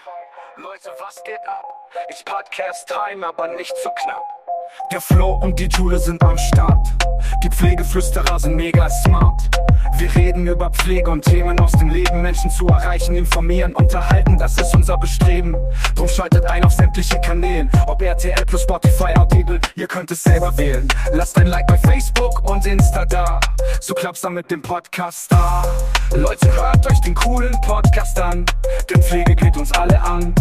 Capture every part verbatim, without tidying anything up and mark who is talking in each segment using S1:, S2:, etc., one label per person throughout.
S1: Leute, was geht ab? Ich Podcast Time, aber nicht zu knapp. Der Flo und die Jule sind am Start. Die Pflegeflüsterer sind mega smart. Wir reden über Pflege und Themen aus dem Leben. Menschen zu erreichen, informieren, unterhalten, das ist unser Bestreben. Drum schaltet ein auf sämtliche Kanälen, ob R T L plus Spotify, Audible, ihr könnt es selber wählen. Lasst ein Like bei Facebook und Insta da, so klappt's dann mit dem Podcast da. Leute, hört euch den coolen Podcast an, denn Pflege geht uns alle an.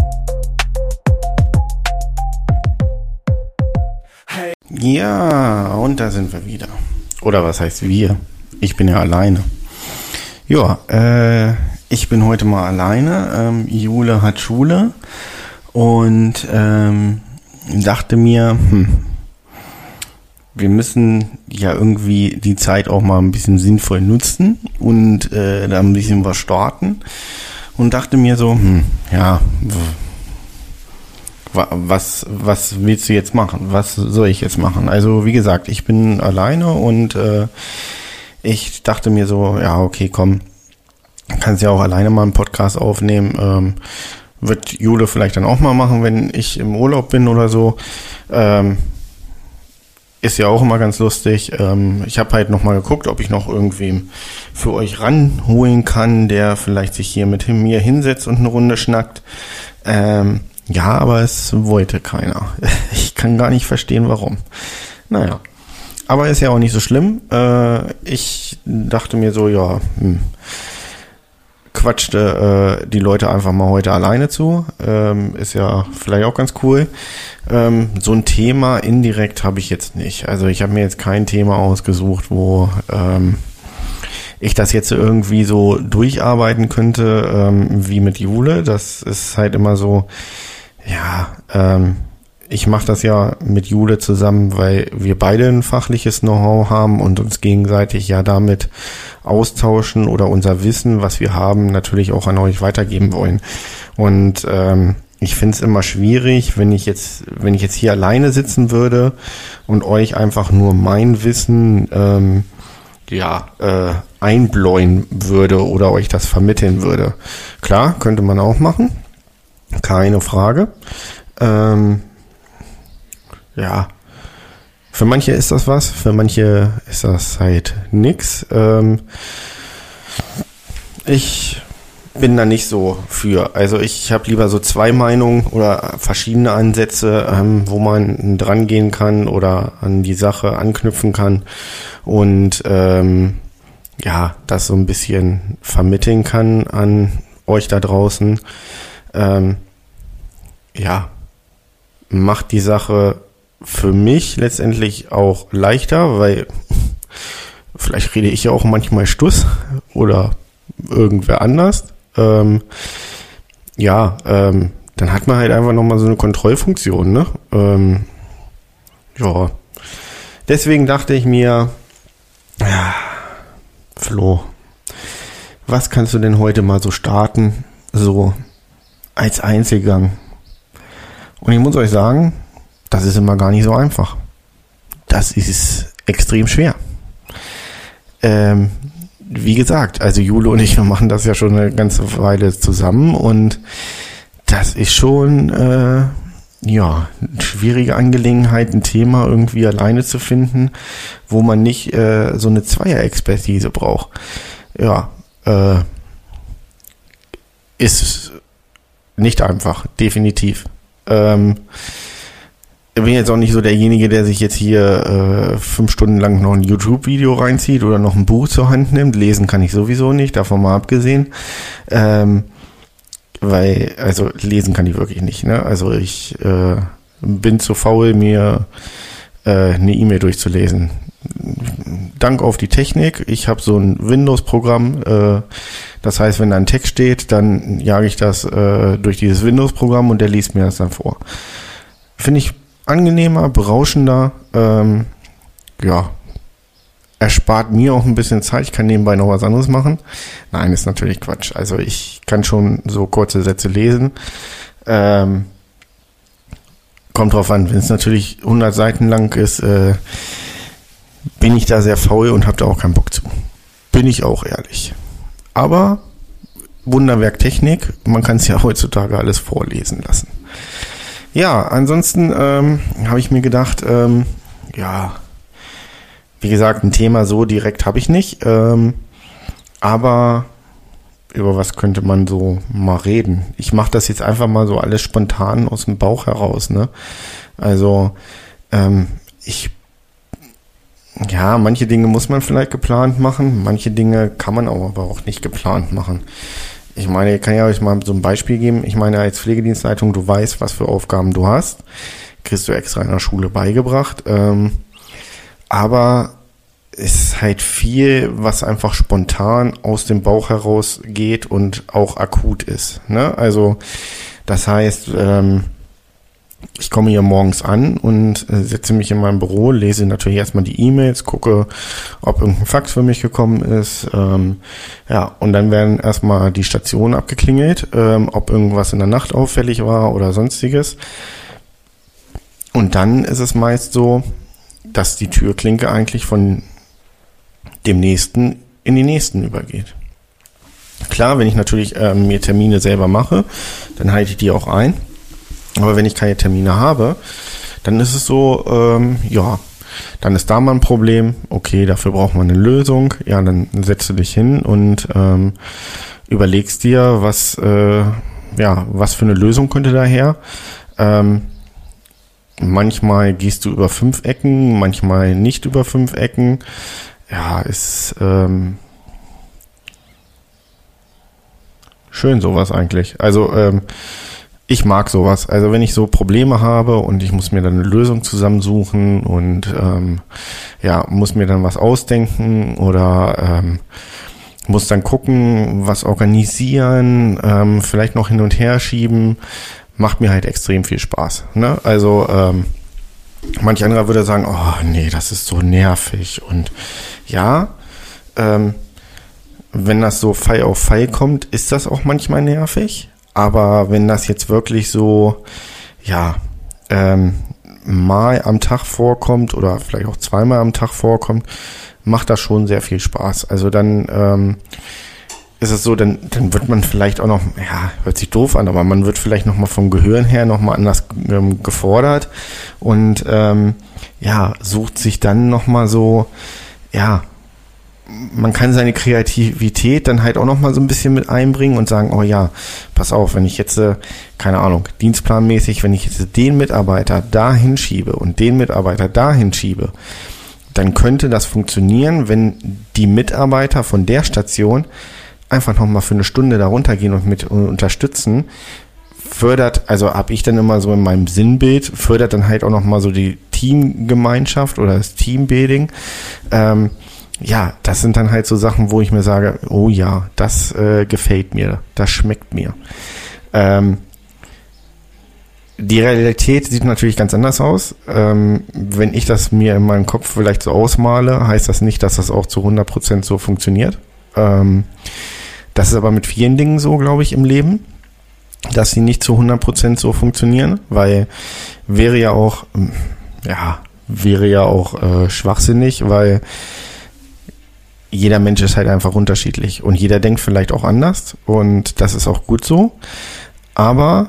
S1: Hey.
S2: Ja, und da sind wir wieder. Oder was heißt wir? Ich bin ja alleine. Ja, äh, ich bin heute mal alleine. Ähm, Jule hat Schule und ähm, dachte mir, hm, wir müssen ja irgendwie die Zeit auch mal ein bisschen sinnvoll nutzen und äh, da ein bisschen was starten. Und dachte mir so, hm, ja, was, was willst du jetzt machen? Was soll ich jetzt machen? Also wie gesagt, ich bin alleine und äh, ich dachte mir so, ja, okay, komm, kannst ja auch alleine mal einen Podcast aufnehmen. Ähm, wird Jule vielleicht dann auch mal machen, wenn ich im Urlaub bin oder so. Ähm, ist ja auch immer ganz lustig. Ähm, ich habe halt nochmal geguckt, ob ich noch irgendwem für euch ranholen kann, der vielleicht sich hier mit mir hinsetzt und eine Runde schnackt. Ähm, ja, aber es wollte keiner. Ich kann gar nicht verstehen, warum. Naja. Aber ist ja auch nicht so schlimm. Äh, ich dachte mir so, ja, hm, quatschte äh, die Leute einfach mal heute alleine zu. Ähm, ist ja vielleicht auch ganz cool. Ähm, so ein Thema indirekt habe ich jetzt nicht. Also ich habe mir jetzt kein Thema ausgesucht, wo ähm, ich das jetzt irgendwie so durcharbeiten könnte, ähm, wie mit Jule. Das ist halt immer so, ja, ähm, ich mache das ja mit Jule zusammen, weil wir beide ein fachliches Know-how haben und uns gegenseitig ja damit austauschen oder unser Wissen, was wir haben, natürlich auch an euch weitergeben wollen. Und ähm, ich finde es immer schwierig, wenn ich jetzt, wenn ich jetzt hier alleine sitzen würde und euch einfach nur mein Wissen ähm, ja äh, einbläuen würde oder euch das vermitteln würde. Klar, könnte man auch machen, keine Frage. Ähm, Ja, für manche ist das was, für manche ist das halt nix. Ähm, ich bin da nicht so für. Also ich habe lieber so zwei Meinungen oder verschiedene Ansätze, ähm, wo man dran gehen kann oder an die Sache anknüpfen kann und ähm, ja, das so ein bisschen vermitteln kann an euch da draußen. Ähm, ja, macht die Sache für mich letztendlich auch leichter, weil vielleicht rede ich ja auch manchmal Stuss oder irgendwer anders. Ähm, ja, ähm, dann hat man halt einfach nochmal so eine Kontrollfunktion, ne? Ähm, ja, deswegen dachte ich mir, ja, Flo, was kannst du denn heute mal so starten, so als Einzelgang? Und ich muss euch sagen, das ist immer gar nicht so einfach. Das ist extrem schwer. Ähm, wie gesagt, also Jule und ich, wir machen das ja schon eine ganze Weile zusammen und das ist schon äh, ja eine schwierige Angelegenheit, ein Thema irgendwie alleine zu finden, wo man nicht äh, so eine Zweier-Expertise braucht. Ja, äh, ist nicht einfach, definitiv. Ähm, Ich bin jetzt auch nicht so derjenige, der sich jetzt hier äh, fünf Stunden lang noch ein YouTube-Video reinzieht oder noch ein Buch zur Hand nimmt. Lesen kann ich sowieso nicht, davon mal abgesehen. Ähm, weil, also lesen kann ich wirklich nicht. Ne? Also ich äh, bin zu faul, mir äh, eine E-Mail durchzulesen. Dank auf die Technik. Ich habe so ein Windows-Programm. Äh, das heißt, wenn da ein Text steht, dann jage ich das äh, durch dieses Windows-Programm und der liest mir das dann vor. Finde ich angenehmer, berauschender, ähm, ja, erspart mir auch ein bisschen Zeit, ich kann nebenbei noch was anderes machen. Nein, ist natürlich Quatsch. Also ich kann schon so kurze Sätze lesen. Ähm, kommt drauf an, wenn es natürlich hundert Seiten lang ist, äh, bin ich da sehr faul und habe da auch keinen Bock zu. Bin ich auch ehrlich. Aber Wunderwerk Technik. Man kann es ja heutzutage alles vorlesen lassen. Ja, ansonsten ähm, habe ich mir gedacht, ähm, ja, wie gesagt, ein Thema so direkt habe ich nicht. Ähm, aber über was könnte man so mal reden? Ich mache das jetzt einfach mal so alles spontan aus dem Bauch heraus, ne? Also, ähm, ich, ja, manche Dinge muss man vielleicht geplant machen, manche Dinge kann man aber auch nicht geplant machen. Ich meine, ich kann ja euch mal so ein Beispiel geben. Ich meine, als Pflegedienstleitung, du weißt, was für Aufgaben du hast. Kriegst du extra in der Schule beigebracht. Ähm, aber es ist halt viel, was einfach spontan aus dem Bauch heraus geht und auch akut ist. Ne? Also das heißt, ähm, ich komme hier morgens an und äh, setze mich in mein Büro, lese natürlich erstmal die E-Mails, gucke, ob irgendein Fax für mich gekommen ist. Ähm, ja, und dann werden erstmal die Stationen abgeklingelt, ähm, ob irgendwas in der Nacht auffällig war oder sonstiges. Und dann ist es meist so, dass die Türklinke eigentlich von dem nächsten in den nächsten übergeht. Klar, wenn ich natürlich äh, mir Termine selber mache, dann halte ich die auch ein. Aber wenn ich keine Termine habe, dann ist es so, ähm, ja, dann ist da mal ein Problem. Okay, dafür braucht man eine Lösung. Ja, dann setzt du dich hin und ähm, überlegst dir, was, äh, ja, was für eine Lösung könnte daher. Ähm, manchmal gehst du über fünf Ecken, manchmal nicht über fünf Ecken. Ja, ist ähm, schön sowas eigentlich. Also ähm, ich mag sowas. Also wenn ich so Probleme habe und ich muss mir dann eine Lösung zusammensuchen und ähm, ja, muss mir dann was ausdenken oder ähm, muss dann gucken, was organisieren, ähm, vielleicht noch hin und her schieben, macht mir halt extrem viel Spaß. Ne? Also ähm, manch anderer würde sagen, oh nee, das ist so nervig. Und ja, ähm, wenn das so Fall auf Fall kommt, ist das auch manchmal nervig. Aber wenn das jetzt wirklich so, ja, ähm, mal am Tag vorkommt oder vielleicht auch zweimal am Tag vorkommt, macht das schon sehr viel Spaß. Also dann ähm, ist es so, dann, dann wird man vielleicht auch noch, ja, hört sich doof an, aber man wird vielleicht nochmal vom Gehirn her nochmal anders ähm, gefordert und ähm, ja, sucht sich dann nochmal so, ja, man kann seine Kreativität dann halt auch nochmal so ein bisschen mit einbringen und sagen, oh ja, pass auf, wenn ich jetzt, äh, keine Ahnung, dienstplanmäßig, wenn ich jetzt den Mitarbeiter da hinschiebe und den Mitarbeiter da hinschiebe, dann könnte das funktionieren, wenn die Mitarbeiter von der Station einfach nochmal für eine Stunde da runtergehen und mit unterstützen, fördert, also habe ich dann immer so in meinem Sinnbild, fördert dann halt auch nochmal so die Teamgemeinschaft oder das Teambuilding. Ähm, ja, das sind dann halt so Sachen, wo ich mir sage, oh ja, das äh, gefällt mir, das schmeckt mir. Ähm, die Realität sieht natürlich ganz anders aus. Ähm, wenn ich das mir in meinem Kopf vielleicht so ausmale, heißt das nicht, dass das auch zu hundert Prozent so funktioniert. Ähm, das ist aber mit vielen Dingen so, glaube ich, im Leben, dass sie nicht zu hundert Prozent so funktionieren, weil wäre ja auch, ja, wäre ja auch äh, schwachsinnig, weil jeder Mensch ist halt einfach unterschiedlich und jeder denkt vielleicht auch anders und das ist auch gut so, aber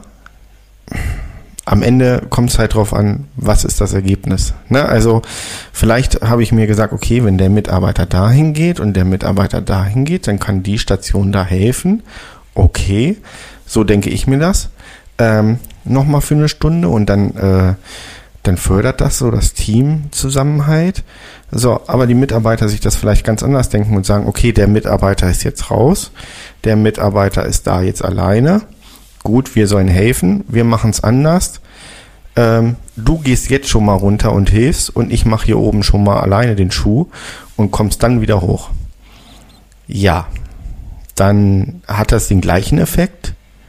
S2: am Ende kommt es halt drauf an, was ist das Ergebnis. Ne? Also vielleicht habe ich mir gesagt, okay, wenn der Mitarbeiter dahin geht und der Mitarbeiter dahin geht, dann kann die Station da helfen. Okay, so denke ich mir das. Ähm, nochmal für eine Stunde und dann, äh, dann fördert das so das Teamzusammenhalt. So, aber die Mitarbeiter sich das vielleicht ganz anders denken und sagen, okay, der Mitarbeiter ist jetzt raus, der Mitarbeiter ist da jetzt alleine. Gut, wir sollen helfen, wir machen es anders. Ähm, du gehst jetzt schon mal runter und hilfst und ich mache hier oben schon mal alleine den Schuh und kommst dann wieder hoch. Ja, dann hat das den gleichen Effekt,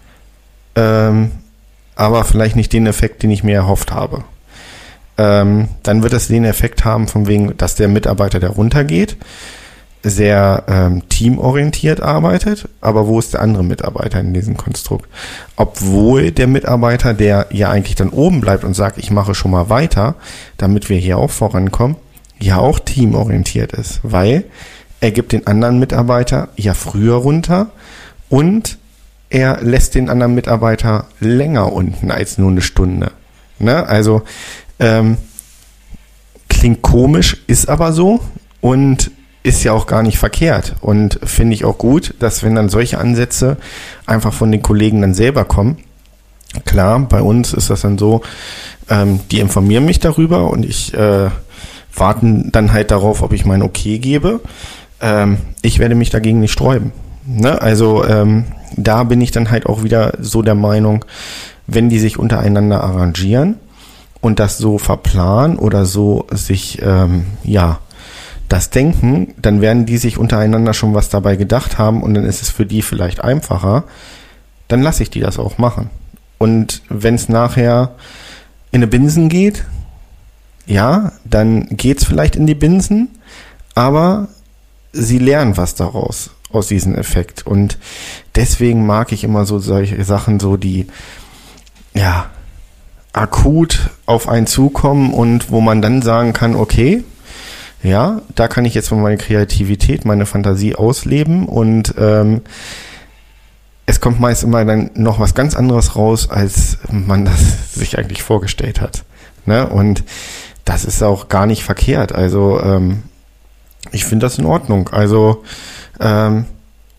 S2: ähm, aber vielleicht nicht den Effekt, den ich mir erhofft habe. Ähm, dann wird es den Effekt haben, von wegen, dass der Mitarbeiter, der runtergeht, sehr ähm, teamorientiert arbeitet, aber wo ist der andere Mitarbeiter in diesem Konstrukt? Obwohl der Mitarbeiter, der ja eigentlich dann oben bleibt und sagt, ich mache schon mal weiter, damit wir hier auch vorankommen, ja auch teamorientiert ist, weil er gibt den anderen Mitarbeiter ja früher runter und er lässt den anderen Mitarbeiter länger unten als nur eine Stunde. Ne? Also ähm, klingt komisch, ist aber so und ist ja auch gar nicht verkehrt und finde ich auch gut, dass wenn dann solche Ansätze einfach von den Kollegen dann selber kommen. Klar, bei uns ist das dann so, ähm, die informieren mich darüber und ich äh, warten dann halt darauf, ob ich mein Okay gebe. Ähm, ich werde mich dagegen nicht sträuben. Ne? Also ähm, da bin ich dann halt auch wieder so der Meinung, wenn die sich untereinander arrangieren und das so verplanen oder so sich, ähm, ja, das denken, dann werden die sich untereinander schon was dabei gedacht haben und dann ist es für die vielleicht einfacher, dann lasse ich die das auch machen. Und wenn es nachher in eine Binsen geht, ja, dann geht's vielleicht in die Binsen, aber sie lernen was daraus, aus diesem Effekt. Und deswegen mag ich immer so solche Sachen, so die, ja, akut auf einen zukommen und wo man dann sagen kann, okay, ja, da kann ich jetzt mal meine Kreativität, meine Fantasie ausleben und ähm, es kommt meist immer dann noch was ganz anderes raus, als man das sich eigentlich vorgestellt hat. Ne? Und das ist auch gar nicht verkehrt. Also ähm, ich finde das in Ordnung. Also ähm,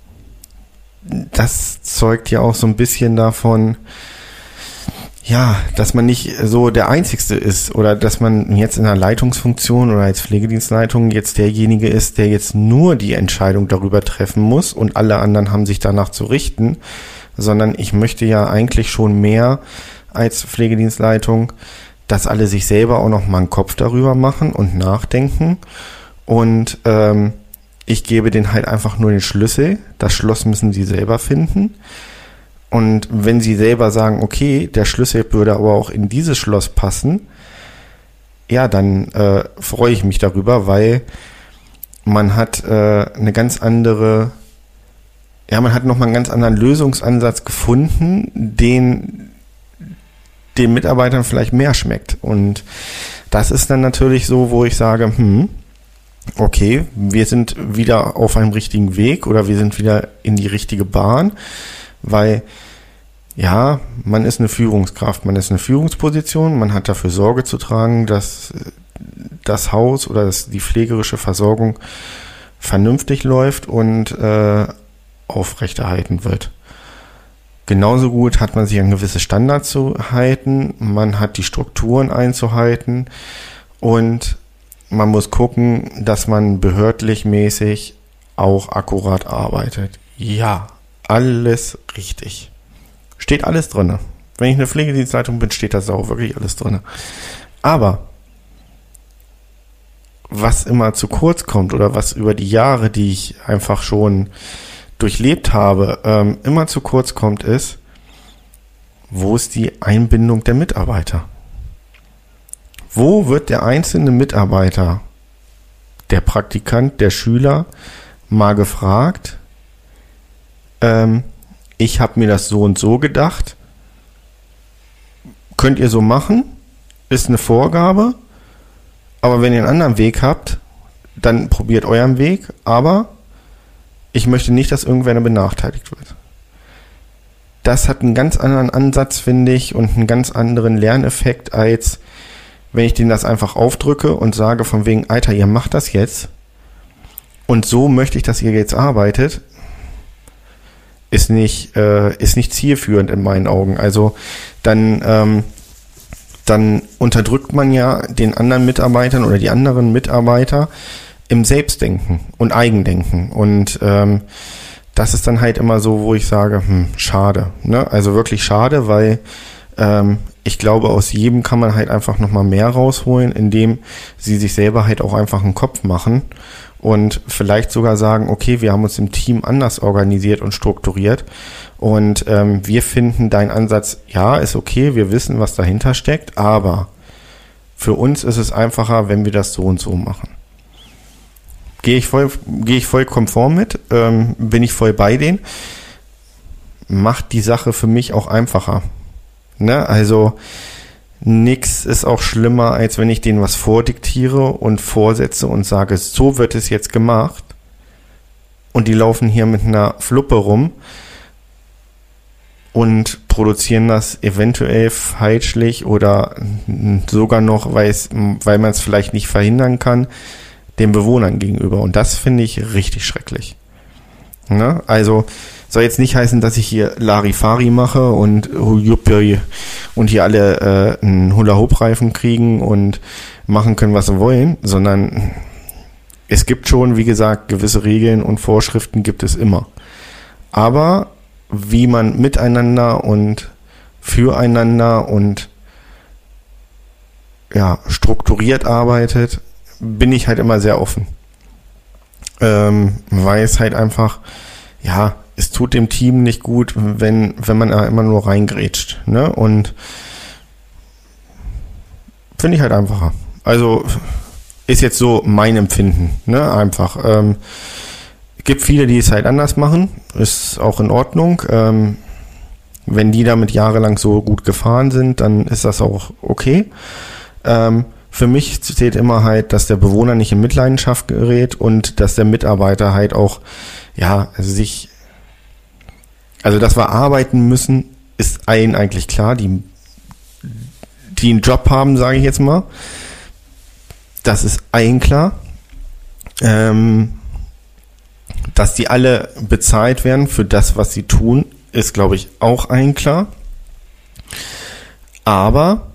S2: das zeugt ja auch so ein bisschen davon, ja, dass man nicht so der Einzigste ist oder dass man jetzt in einer Leitungsfunktion oder als Pflegedienstleitung jetzt derjenige ist, der jetzt nur die Entscheidung darüber treffen muss und alle anderen haben sich danach zu richten, sondern ich möchte ja eigentlich schon mehr als Pflegedienstleitung, dass alle sich selber auch noch mal einen Kopf darüber machen und nachdenken und ähm, ich gebe denen halt einfach nur den Schlüssel, das Schloss müssen sie selber finden. Und wenn sie selber sagen, okay, der Schlüssel würde aber auch in dieses Schloss passen, ja, dann äh, freue ich mich darüber, weil man hat äh, eine ganz andere, ja, man hat nochmal einen ganz anderen Lösungsansatz gefunden, den den Mitarbeitern vielleicht mehr schmeckt. Und das ist dann natürlich so, wo ich sage, hm, okay, wir sind wieder auf einem richtigen Weg oder wir sind wieder in die richtige Bahn. Weil, ja, man ist eine Führungskraft, man ist eine Führungsposition, man hat dafür Sorge zu tragen, dass das Haus oder das, die pflegerische Versorgung vernünftig läuft und äh, aufrechterhalten wird. Genauso gut hat man sich an gewisse Standards zu halten, man hat die Strukturen einzuhalten und man muss gucken, dass man behördlich mäßig auch akkurat arbeitet. Ja. Alles richtig. Steht alles drin. Wenn ich eine Pflegedienstleitung bin, steht das auch wirklich alles drin. Aber was immer zu kurz kommt oder was über die Jahre, die ich einfach schon durchlebt habe, ähm, immer zu kurz kommt, ist, wo ist die Einbindung der Mitarbeiter? Wo wird der einzelne Mitarbeiter, der Praktikant, der Schüler mal gefragt, ähm, ich habe mir das so und so gedacht, könnt ihr so machen, ist eine Vorgabe, aber wenn ihr einen anderen Weg habt, dann probiert euren Weg, aber ich möchte nicht, dass irgendwer benachteiligt wird. Das hat einen ganz anderen Ansatz, finde ich, und einen ganz anderen Lerneffekt, als wenn ich denen das einfach aufdrücke und sage von wegen, Alter, ihr macht das jetzt und so möchte ich, dass ihr jetzt arbeitet, ist nicht, äh, ist nicht zielführend in meinen Augen. Also dann, ähm, dann unterdrückt man ja den anderen Mitarbeitern oder die anderen Mitarbeiter im Selbstdenken und Eigendenken. Und ähm, das ist dann halt immer so, wo ich sage, hm, schade. Ne? Also wirklich schade, weil ähm, ich glaube, aus jedem kann man halt einfach nochmal mehr rausholen, indem sie sich selber halt auch einfach einen Kopf machen und vielleicht sogar sagen, okay, wir haben uns im Team anders organisiert und strukturiert und ähm, wir finden deinen Ansatz, ja, ist okay, wir wissen, was dahinter steckt, aber für uns ist es einfacher, wenn wir das so und so machen. Gehe ich voll, gehe ich voll konform mit, ähm, bin ich voll bei denen, macht die Sache für mich auch einfacher. Ne? Also nix ist auch schlimmer, als wenn ich denen was vordiktiere und vorsetze und sage, so wird es jetzt gemacht und die laufen hier mit einer Fluppe rum und produzieren das eventuell falschlich oder sogar noch, weil es, weil man es vielleicht nicht verhindern kann, den Bewohnern gegenüber. Und das finde ich richtig schrecklich. Ne? Also soll jetzt nicht heißen, dass ich hier Larifari mache und und hier alle äh, einen Hula-Hoop-Reifen kriegen und machen können, was sie wollen, sondern es gibt schon, wie gesagt, gewisse Regeln und Vorschriften gibt es immer. Aber wie man miteinander und füreinander und ja, strukturiert arbeitet, bin ich halt immer sehr offen. Ähm, weil es halt einfach, ja, es tut dem Team nicht gut, wenn, wenn man da immer nur reingrätscht, ne? Und finde ich halt einfacher. Also ist jetzt so mein Empfinden, ne? Einfach. Ähm, gibt viele, die es halt anders machen, ist auch in Ordnung. Ähm, wenn die damit jahrelang so gut gefahren sind, dann ist das auch okay. Ähm, für mich zählt immer halt, dass der Bewohner nicht in Mitleidenschaft gerät und dass der Mitarbeiter halt auch, ja, also sich, also dass wir arbeiten müssen, ist allen eigentlich klar, die, die einen Job haben, sage ich jetzt mal. Das ist allen klar. Ähm, dass die alle bezahlt werden für das, was sie tun, ist, glaube ich, auch allen klar. Aber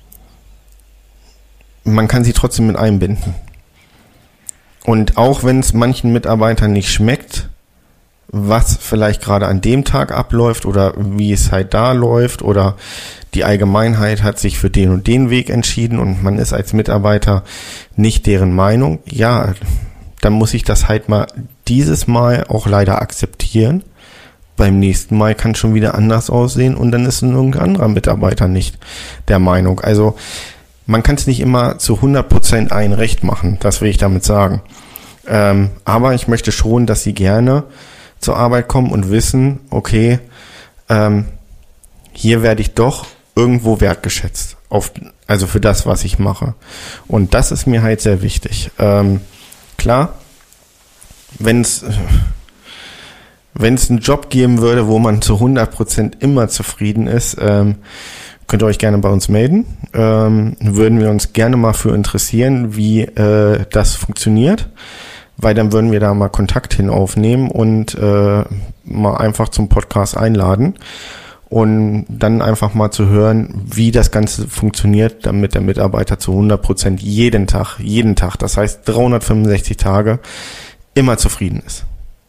S2: man kann sie trotzdem mit einbinden. Und auch wenn es manchen Mitarbeitern nicht schmeckt, was vielleicht gerade an dem Tag abläuft oder wie es halt da läuft oder die Allgemeinheit hat sich für den und den Weg entschieden und man ist als Mitarbeiter nicht deren Meinung, ja, dann muss ich das halt mal dieses Mal auch leider akzeptieren. Beim nächsten Mal kann es schon wieder anders aussehen und dann ist irgendein anderer Mitarbeiter nicht der Meinung. Also man kann es nicht immer zu hundert Prozent ein Recht machen, das will ich damit sagen. Ähm, aber ich möchte schon, dass sie gerne zur Arbeit kommen und wissen, okay, ähm, hier werde ich doch irgendwo wertgeschätzt, auf, also für das, was ich mache. Und das ist mir halt sehr wichtig. Ähm, klar, wenn es wenn es einen Job geben würde, wo man zu hundert Prozent immer zufrieden ist, ähm, könnt ihr euch gerne bei uns melden. Ähm, würden wir uns gerne mal für interessieren, wie äh, das funktioniert. Weil dann würden wir da mal Kontakt hin aufnehmen und äh, mal einfach zum Podcast einladen und dann einfach mal zu hören, wie das Ganze funktioniert, damit der Mitarbeiter zu hundert Prozent jeden Tag, jeden Tag, das heißt dreihundertfünfundsechzig Tage, immer zufrieden ist.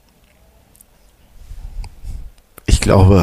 S2: Ich glaube,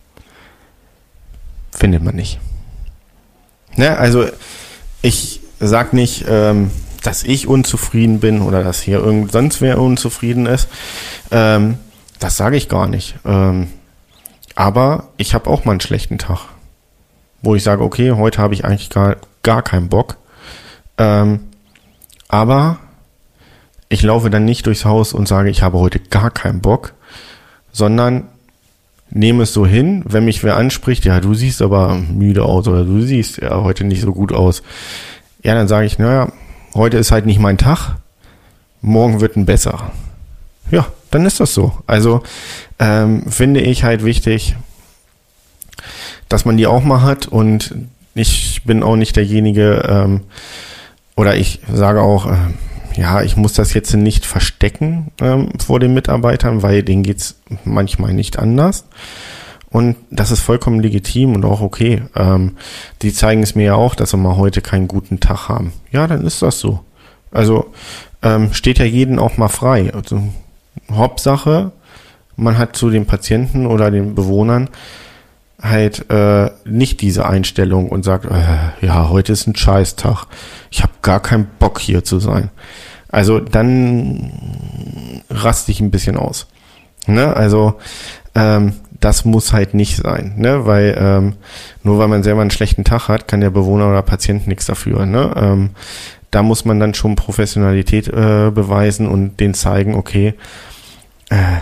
S2: findet man nicht. Ne? Also ich sag nicht, ähm, dass ich unzufrieden bin oder dass hier irgend sonst wer unzufrieden ist. Ähm, das sage ich gar nicht. Ähm, aber ich habe auch mal einen schlechten Tag, wo ich sage, okay, heute habe ich eigentlich gar, gar keinen Bock. Ähm, aber ich laufe dann nicht durchs Haus und sage, ich habe heute gar keinen Bock, sondern nehme es so hin, wenn mich wer anspricht, ja, du siehst aber müde aus oder du siehst ja heute nicht so gut aus. Ja, dann sage ich, naja, heute ist halt nicht mein Tag, morgen wird ein besser. Ja, dann ist das so. Also ähm, finde ich halt wichtig, dass man die auch mal hat und ich bin auch nicht derjenige, ähm, oder ich sage auch, äh, ja, ich muss das jetzt nicht verstecken ähm, vor den Mitarbeitern, weil denen geht's manchmal nicht anders. Und das ist vollkommen legitim und auch okay. Ähm, die zeigen es mir ja auch, dass sie mal heute keinen guten Tag haben. Ja, dann ist das so. Also ähm, steht ja jeden auch mal frei. Also Hauptsache, man hat zu den Patienten oder den Bewohnern halt äh, nicht diese Einstellung und sagt, äh, ja, heute ist ein Scheißtag. Ich habe gar keinen Bock hier zu sein. Also dann raste ich ein bisschen aus. Ne? Also ähm, das muss halt nicht sein, ne? Weil ähm, nur weil man selber einen schlechten Tag hat, kann der Bewohner oder Patient nichts dafür. Ne? Ähm, da muss man dann schon Professionalität äh, beweisen und denen zeigen, okay, äh,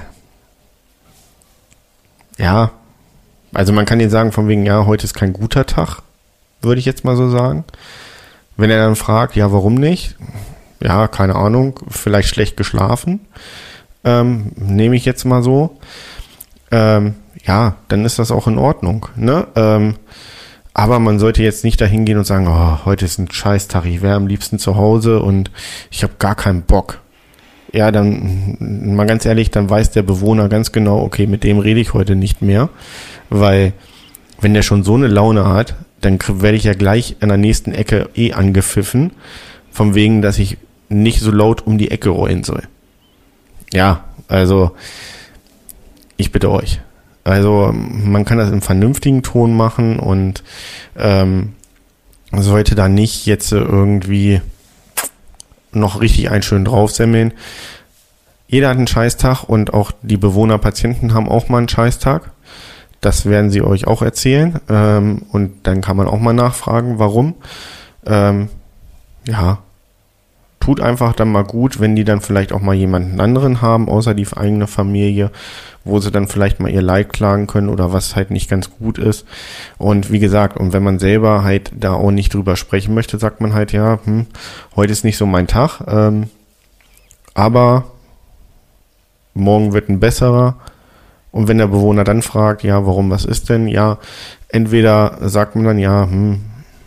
S2: ja, also man kann denen sagen von wegen, ja, heute ist kein guter Tag, würde ich jetzt mal so sagen. Wenn er dann fragt, ja, warum nicht? Ja, keine Ahnung, vielleicht schlecht geschlafen, ähm, nehme ich jetzt mal so. Ähm, ja, dann ist das auch in Ordnung, ne? Ähm, aber man sollte jetzt nicht dahin gehen und sagen, oh, heute ist ein Scheißtag, ich wäre am liebsten zu Hause und ich habe gar keinen Bock. Ja, dann, mal ganz ehrlich, dann weiß der Bewohner ganz genau, okay, mit dem rede ich heute nicht mehr, weil wenn der schon so eine Laune hat, dann werde ich ja gleich an der nächsten Ecke eh angepfiffen, von wegen, dass ich nicht so laut um die Ecke rollen soll. Ja, also ich bitte euch. Also man kann das im vernünftigen Ton machen und ähm, sollte da nicht jetzt irgendwie noch richtig einen schön draufsemmeln. Jeder hat einen Scheißtag und auch die Bewohner, Patienten haben auch mal einen Scheißtag. Das werden sie euch auch erzählen. Ähm, und dann kann man auch mal nachfragen, warum. Ähm, ja, tut einfach dann mal gut, wenn die dann vielleicht auch mal jemanden anderen haben, außer die eigene Familie, wo sie dann vielleicht mal ihr Leid klagen können oder was halt nicht ganz gut ist. Und wie gesagt, und wenn man selber halt da auch nicht drüber sprechen möchte, sagt man halt, ja, hm, heute ist nicht so mein Tag, ähm, aber morgen wird ein besserer. Und wenn der Bewohner dann fragt, ja, warum, was ist denn? Ja, entweder sagt man dann, ja, hm,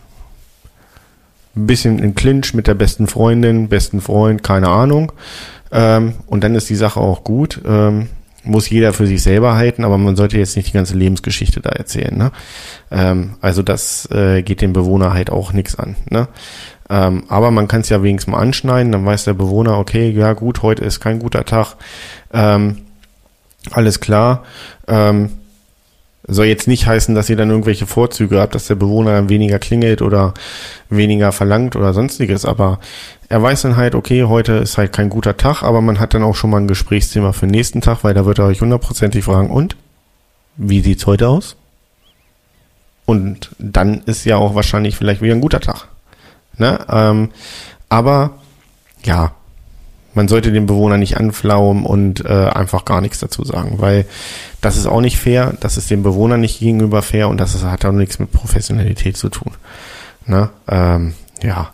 S2: ein bisschen in Clinch mit der besten Freundin, besten Freund, keine Ahnung. Ähm, und dann ist die Sache auch gut. Ähm, muss jeder für sich selber halten, aber man sollte jetzt nicht die ganze Lebensgeschichte da erzählen. Ne? Ähm, also das äh, geht dem Bewohner halt auch nichts an. Ne? Ähm, aber man kann es ja wenigstens mal anschneiden, dann weiß der Bewohner, okay, ja gut, heute ist kein guter Tag. Ähm, alles klar. Ähm, soll jetzt nicht heißen, dass ihr dann irgendwelche Vorzüge habt, dass der Bewohner dann weniger klingelt oder weniger verlangt oder sonstiges, aber er weiß dann halt, okay, heute ist halt kein guter Tag, aber man hat dann auch schon mal ein Gesprächsthema für den nächsten Tag, weil da wird er euch hundertprozentig fragen, und? Wie sieht's heute aus? Und dann ist ja auch wahrscheinlich vielleicht wieder ein guter Tag. Ne? Ähm, aber, ja, man sollte den Bewohner nicht anflaumen und äh, einfach gar nichts dazu sagen, weil das ist auch nicht fair, das ist dem Bewohner nicht gegenüber fair und das ist, hat auch nichts mit Professionalität zu tun. Ne? Ähm, ja.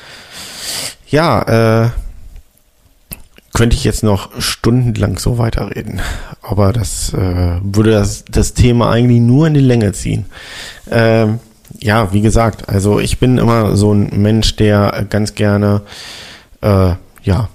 S2: Ja, äh, könnte ich jetzt noch stundenlang so weiterreden, aber das äh, würde das, das Thema eigentlich nur in die Länge ziehen. Ähm, ja, wie gesagt, also ich bin immer so ein Mensch, der ganz gerne äh, ja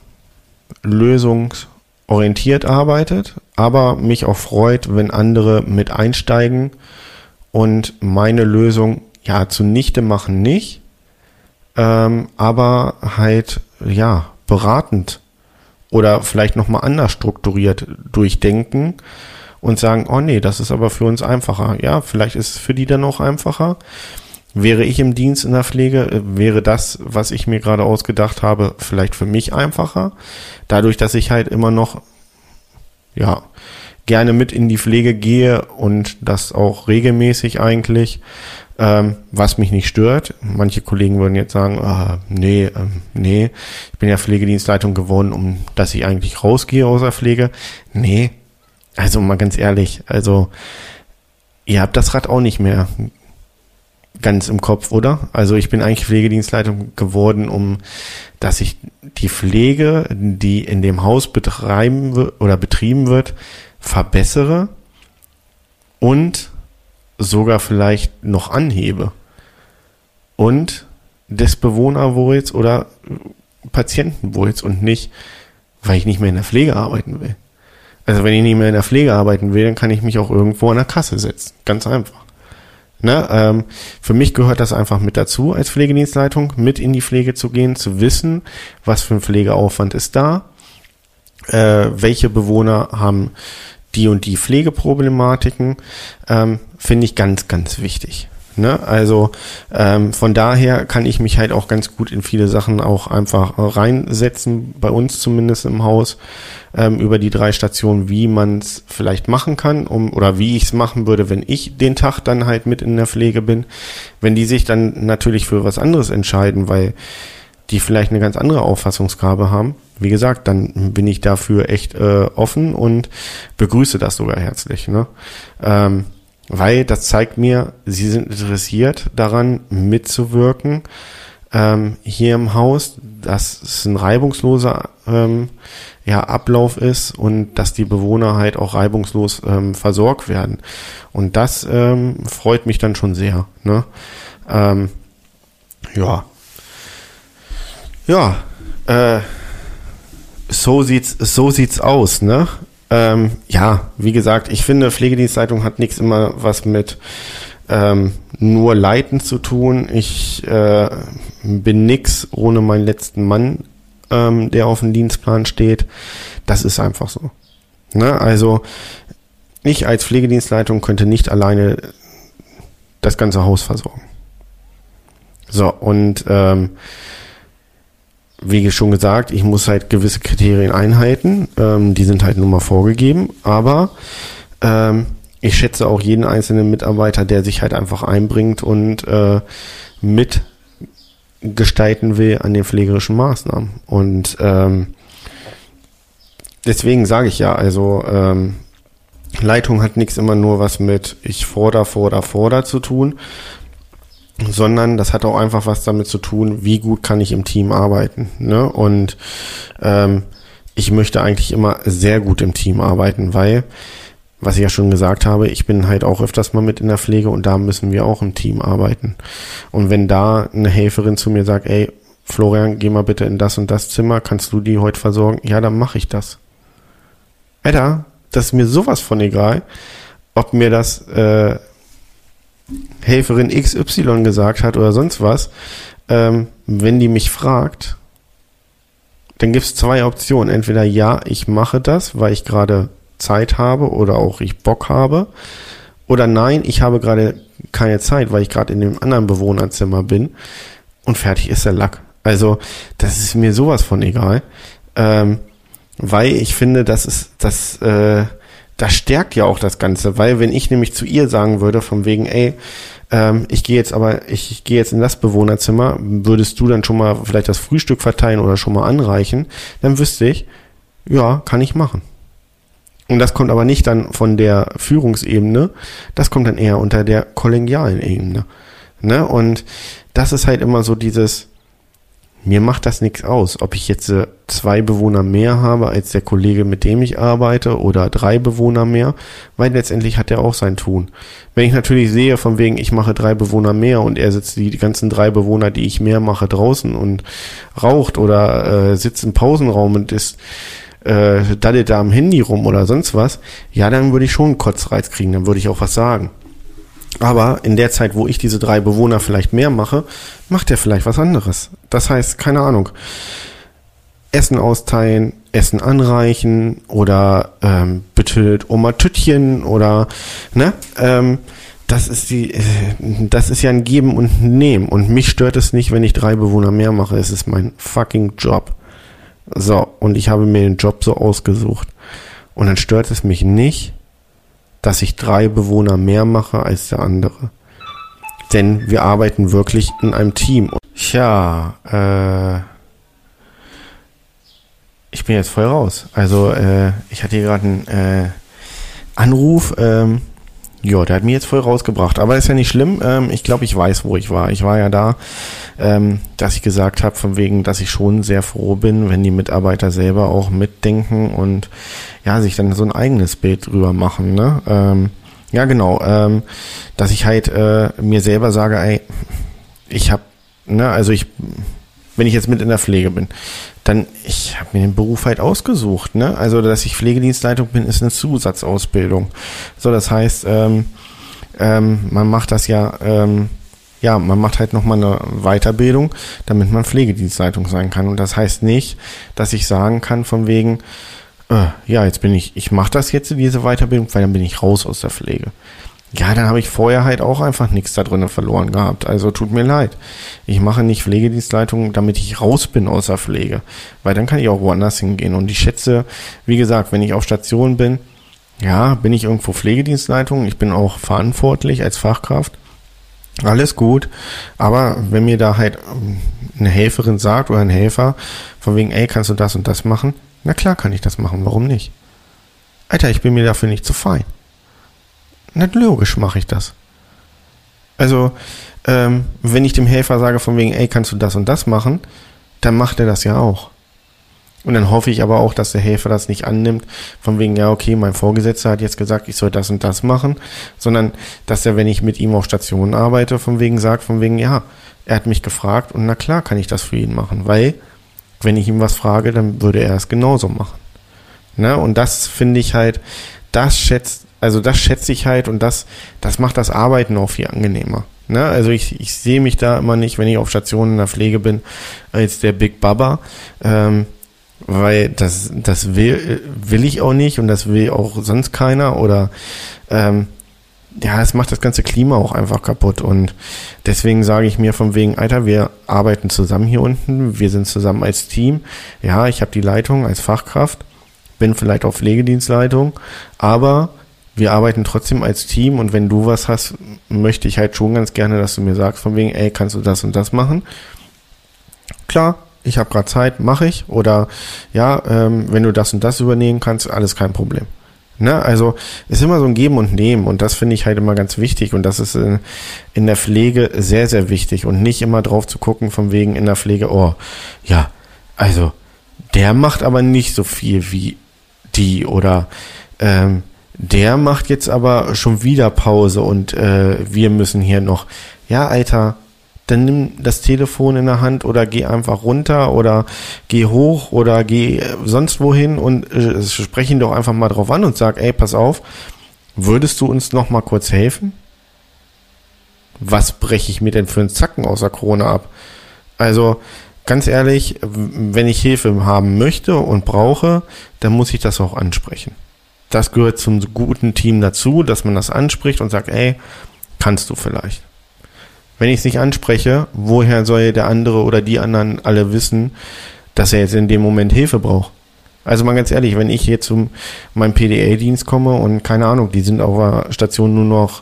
S2: lösungsorientiert arbeitet, aber mich auch freut, wenn andere mit einsteigen und meine Lösung ja zunichte machen nicht, ähm, aber halt ja beratend oder vielleicht nochmal anders strukturiert durchdenken und sagen, oh nee, das ist aber für uns einfacher. Ja, vielleicht ist es für die dann auch einfacher. Wäre ich im Dienst in der Pflege, wäre das, was ich mir gerade ausgedacht habe, vielleicht für mich einfacher. Dadurch, dass ich halt immer noch, ja, gerne mit in die Pflege gehe und das auch regelmäßig eigentlich, ähm, was mich nicht stört. Manche Kollegen würden jetzt sagen, ah, nee, ähm, nee, ich bin ja Pflegedienstleitung geworden, um dass ich eigentlich rausgehe aus der Pflege. Nee, also mal ganz ehrlich, also ihr habt das Rad auch nicht mehr ganz im Kopf, oder? Also ich bin eigentlich Pflegedienstleitung geworden, um, dass ich die Pflege, die in dem Haus betreiben wird oder betrieben wird, verbessere und sogar vielleicht noch anhebe und des Bewohnerwohls oder Patientenwohls und nicht, weil ich nicht mehr in der Pflege arbeiten will. Also wenn ich nicht mehr in der Pflege arbeiten will, dann kann ich mich auch irgendwo an der Kasse setzen. Ganz einfach. Ne, ähm, für mich gehört das einfach mit dazu, als Pflegedienstleitung mit in die Pflege zu gehen, zu wissen, was für ein Pflegeaufwand ist da, äh, welche Bewohner haben die und die Pflegeproblematiken, ähm, finde ich ganz, ganz wichtig. Ne? Also ähm, von daher kann ich mich halt auch ganz gut in viele Sachen auch einfach reinsetzen, bei uns zumindest im Haus, ähm, über die drei Stationen, wie man es vielleicht machen kann, um oder wie ich es machen würde, wenn ich den Tag dann halt mit in der Pflege bin. Wenn die sich dann natürlich für was anderes entscheiden, weil die vielleicht eine ganz andere Auffassungsgabe haben, wie gesagt, dann bin ich dafür echt äh, offen und begrüße das sogar herzlich. Ne? Ähm, Weil das zeigt mir, sie sind interessiert daran, mitzuwirken, ähm, hier im Haus, dass es ein reibungsloser ähm, ja, Ablauf ist und dass die Bewohner halt auch reibungslos ähm, versorgt werden. Und das ähm, freut mich dann schon sehr. Ne? Ähm, ja. Ja, äh, so sieht's, so sieht's aus, ne? Ähm, ja, wie gesagt, ich finde, Pflegedienstleitung hat nichts immer was mit ähm, nur Leiten zu tun. Ich äh, bin nix ohne meinen letzten Mann, ähm, der auf dem Dienstplan steht. Das ist einfach so. Ne? Also ich als Pflegedienstleitung könnte nicht alleine das ganze Haus versorgen. So, und ähm, wie schon gesagt, ich muss halt gewisse Kriterien einhalten. Ähm, die sind halt nun mal vorgegeben. Aber ähm, ich schätze auch jeden einzelnen Mitarbeiter, der sich halt einfach einbringt und äh, mitgestalten will an den pflegerischen Maßnahmen. Und ähm, deswegen sage ich ja, also ähm, Leitung hat nichts immer nur was mit ich forder, forder, forder zu tun, sondern das hat auch einfach was damit zu tun, wie gut kann ich im Team arbeiten. Ne? Und ähm, ich möchte eigentlich immer sehr gut im Team arbeiten, weil, was ich ja schon gesagt habe, ich bin halt auch öfters mal mit in der Pflege und da müssen wir auch im Team arbeiten. Und wenn da eine Helferin zu mir sagt, ey, Florian, geh mal bitte in das und das Zimmer, kannst du die heute versorgen? Ja, dann mache ich das. Alter, das ist mir sowas von egal, ob mir das äh, Helferin X Y gesagt hat oder sonst was. Ähm, wenn die mich fragt, dann gibt es zwei Optionen. Entweder ja, ich mache das, weil ich gerade Zeit habe oder auch ich Bock habe. Oder nein, ich habe gerade keine Zeit, weil ich gerade in dem anderen Bewohnerzimmer bin und fertig ist der Lack. Also das ist mir sowas von egal. Ähm, weil ich finde, das ist, das, äh, das stärkt ja auch das Ganze, weil wenn ich nämlich zu ihr sagen würde, von wegen, ey, ähm, ich gehe jetzt aber, ich, ich gehe jetzt in das Bewohnerzimmer, würdest du dann schon mal vielleicht das Frühstück verteilen oder schon mal anreichen, dann wüsste ich, ja, kann ich machen. Und das kommt aber nicht dann von der Führungsebene, das kommt dann eher unter der kollegialen Ebene. Ne? Und das ist halt immer so dieses, mir macht das nichts aus, ob ich jetzt äh, zwei Bewohner mehr habe als der Kollege, mit dem ich arbeite, oder drei Bewohner mehr, weil letztendlich hat er auch sein Tun. Wenn ich natürlich sehe, von wegen, ich mache drei Bewohner mehr und er sitzt die, die ganzen drei Bewohner, die ich mehr mache, draußen und raucht oder äh, sitzt im Pausenraum und ist äh, daddelt da am Handy rum oder sonst was, ja, dann würde ich schon einen Kotzreiz kriegen, dann würde ich auch was sagen. Aber in der Zeit, wo ich diese drei Bewohner vielleicht mehr mache, macht er vielleicht was anderes. Das heißt, keine Ahnung, Essen austeilen, Essen anreichen oder ähm, bitte Oma Tütchen oder, ne, ähm, das ist die, äh, das ist ja ein Geben und ein Nehmen. Und mich stört es nicht, wenn ich drei Bewohner mehr mache. Es ist mein fucking Job. So, und ich habe mir den Job so ausgesucht. Und dann stört es mich nicht, dass ich drei Bewohner mehr mache als der andere. Denn wir arbeiten wirklich in einem Team. Tja, äh, ich bin jetzt voll raus. Also, äh, ich hatte hier gerade einen äh, Anruf, ähm, ja, der hat mich jetzt voll rausgebracht. Aber ist ja nicht schlimm. Ähm, ich glaube, ich weiß, wo ich war. Ich war ja da, ähm, dass ich gesagt habe, von wegen, dass ich schon sehr froh bin, wenn die Mitarbeiter selber auch mitdenken und ja, sich dann so ein eigenes Bild drüber machen. Ne? Ähm, ja, genau. Ähm, dass ich halt äh, mir selber sage, ey, ich habe, ne, also ich, wenn ich jetzt mit in der Pflege bin, dann, ich habe mir den Beruf halt ausgesucht, ne? Also, dass ich Pflegedienstleitung bin, ist eine Zusatzausbildung. So, das heißt, ähm, ähm, man macht das ja, ähm, ja, man macht halt nochmal eine Weiterbildung, damit man Pflegedienstleitung sein kann. Und das heißt nicht, dass ich sagen kann, von wegen, äh, ja, jetzt bin ich, ich mache das jetzt, diese Weiterbildung, weil dann bin ich raus aus der Pflege. Ja, dann habe ich vorher halt auch einfach nichts da drinnen verloren gehabt. Also tut mir leid. Ich mache nicht Pflegedienstleitung, damit ich raus bin aus der Pflege. Weil dann kann ich auch woanders hingehen. Und ich schätze, wie gesagt, wenn ich auf Station bin, ja, bin ich irgendwo Pflegedienstleitung. Ich bin auch verantwortlich als Fachkraft. Alles gut. Aber wenn mir da halt eine Helferin sagt oder ein Helfer, von wegen, ey, kannst du das und das machen? Na klar kann ich das machen. Warum nicht? Alter, ich bin mir dafür nicht zu fein. Nicht logisch mache ich das. Also, ähm, wenn ich dem Helfer sage von wegen, ey, kannst du das und das machen, dann macht er das ja auch. Und dann hoffe ich aber auch, dass der Helfer das nicht annimmt, von wegen, ja, okay, mein Vorgesetzter hat jetzt gesagt, ich soll das und das machen, sondern dass er, wenn ich mit ihm auf Stationen arbeite, von wegen sagt, von wegen, ja, er hat mich gefragt und na klar kann ich das für ihn machen, weil, wenn ich ihm was frage, dann würde er es genauso machen. Ne? Und das finde ich halt, das schätzt, also das schätze ich halt und das, das macht das Arbeiten auch viel angenehmer. Ne? Also ich, ich sehe mich da immer nicht, wenn ich auf Stationen in der Pflege bin, als der Big Baba, ähm, weil das, das will, will ich auch nicht und das will auch sonst keiner oder ähm, ja, es macht das ganze Klima auch einfach kaputt und deswegen sage ich mir von wegen, Alter, wir arbeiten zusammen hier unten, wir sind zusammen als Team, ja, ich habe die Leitung als Fachkraft, bin vielleicht auch Pflegedienstleitung, aber wir arbeiten trotzdem als Team und wenn du was hast, möchte ich halt schon ganz gerne, dass du mir sagst von wegen, ey, kannst du das und das machen? Klar, ich habe gerade Zeit, mache ich. Oder ja, ähm, wenn du das und das übernehmen kannst, alles kein Problem. Ne? Also ist immer so ein Geben und Nehmen und das finde ich halt immer ganz wichtig und das ist in, in der Pflege sehr, sehr wichtig und nicht immer drauf zu gucken von wegen in der Pflege, oh, ja, also der macht aber nicht so viel wie die oder ähm, der macht jetzt aber schon wieder Pause und äh, wir müssen hier noch, ja, Alter, dann nimm das Telefon in der Hand oder geh einfach runter oder geh hoch oder geh sonst wohin und äh, sprech ihn doch einfach mal drauf an und sag, ey, pass auf, würdest du uns noch mal kurz helfen? Was breche ich mir denn für einen Zacken außer Corona ab? Also, ganz ehrlich, wenn ich Hilfe haben möchte und brauche, dann muss ich das auch ansprechen. Das gehört zum guten Team dazu, dass man das anspricht und sagt, ey, kannst du vielleicht. Wenn ich es nicht anspreche, woher soll der andere oder die anderen alle wissen, dass er jetzt in dem Moment Hilfe braucht? Also mal ganz ehrlich, wenn ich jetzt zu meinem P D A-Dienst komme und keine Ahnung, die sind auf der Station nur noch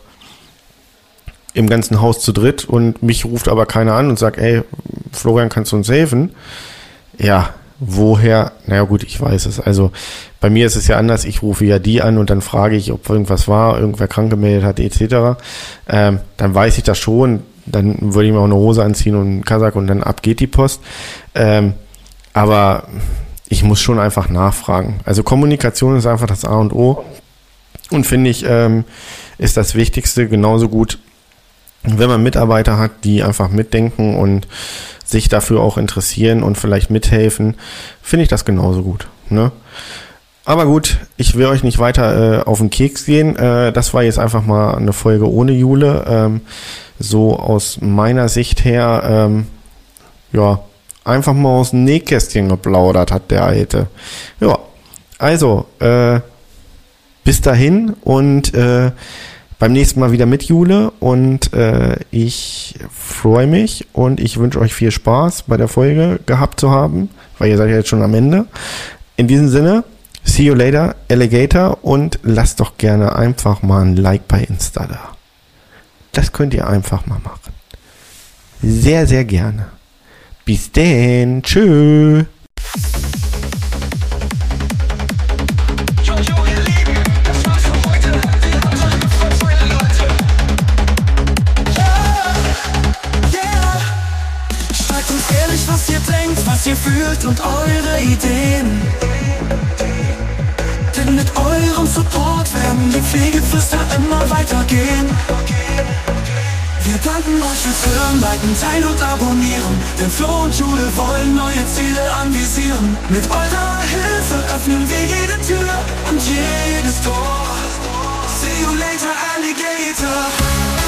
S2: im ganzen Haus zu dritt und mich ruft aber keiner an und sagt, ey, Florian, kannst du uns helfen? Ja, woher? Naja gut, ich weiß es. Also bei mir ist es ja anders. Ich rufe ja die an und dann frage ich, ob irgendwas war, irgendwer krank gemeldet hat, et cetera. Ähm, dann weiß ich das schon. Dann würde ich mir auch eine Hose anziehen und einen Kasach und dann ab geht die Post. Ähm, aber ich muss schon einfach nachfragen. Also Kommunikation ist einfach das A und O. Und finde ich, ähm, ist das Wichtigste genauso gut, wenn man Mitarbeiter hat, die einfach mitdenken und sich dafür auch interessieren und vielleicht mithelfen, finde ich das genauso gut. Ne? Aber gut, ich will euch nicht weiter äh, auf den Keks gehen. Äh, das war jetzt einfach mal eine Folge ohne Jule. Ähm, so aus meiner Sicht her, ähm, ja, einfach mal aus dem Nähkästchen geplaudert hat der Alte. Ja, also, äh, bis dahin und äh, beim nächsten Mal wieder mit Jule und äh, ich freue mich und ich wünsche euch viel Spaß bei der Folge gehabt zu haben, weil ihr seid ja jetzt schon am Ende. In diesem Sinne, see you later, Alligator, und lasst doch gerne einfach mal ein Like bei Insta da. Das könnt ihr einfach mal machen. Sehr, sehr gerne. Bis denn. Tschö.
S1: Was ihr denkt, was ihr fühlt und eure Ideen. Denn mit eurem Support werden die Pflegeflüster immer weitergehen. Wir danken euch fürs Hören, liken, teilen und abonnieren. Denn Flo und Jule wollen neue Ziele anvisieren. Mit eurer Hilfe öffnen wir jede Tür und jedes Tor. See you later, Alligator.